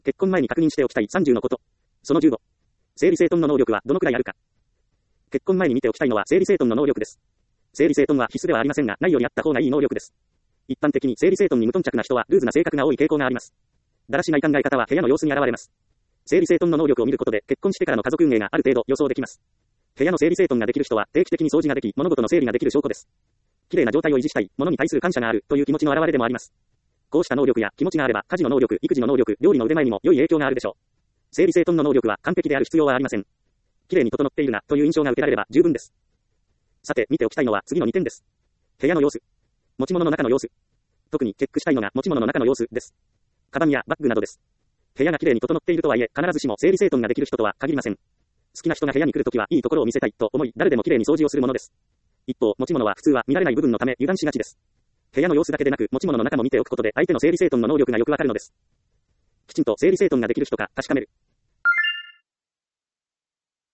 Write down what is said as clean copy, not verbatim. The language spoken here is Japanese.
結婚前に確認しておきたい30のこと。その15。整理整頓の能力はどのくらいあるか。結婚前に見ておきたいのは整理整頓の能力です。整理整頓は必須ではありませんが、ないよりあった方がいい能力です。一般的に整理整頓に無頓着な人はルーズな性格が多い傾向があります。だらしない考え方は部屋の様子に現れます。整理整頓の能力を見ることで結婚してからの家族運営がある程度予想できます。部屋の整理整頓ができる人は定期的に掃除ができ、物事の整理ができる証拠です。綺麗な状態を維持したい、物に対する感謝があるという気持ちの表れでもあります。こうした能力や気持ちがあれば、家事の能力、育児の能力、料理の腕前にも良い影響があるでしょう。整理整頓の能力は完璧である必要はありません。綺麗に整っているなという印象が受けられれば十分です。さて、見ておきたいのは次の2点です。部屋の様子。持ち物の中の様子。特にチェックしたいのが持ち物の中の様子です。カバンやバッグなどです。部屋が綺麗に整っているとはいえ、必ずしも整理整頓ができる人とは限りません。好きな人が部屋に来るときはいいところを見せたいと思い、誰でも綺麗に掃除をするものです。一方、持ち物は普通は見られない部分のため油断しがちです。部屋の様子だけでなく持ち物の中も見ておくことで相手の整理整頓の能力がよくわかるのです。きちんと整理整頓ができる人か確かめる。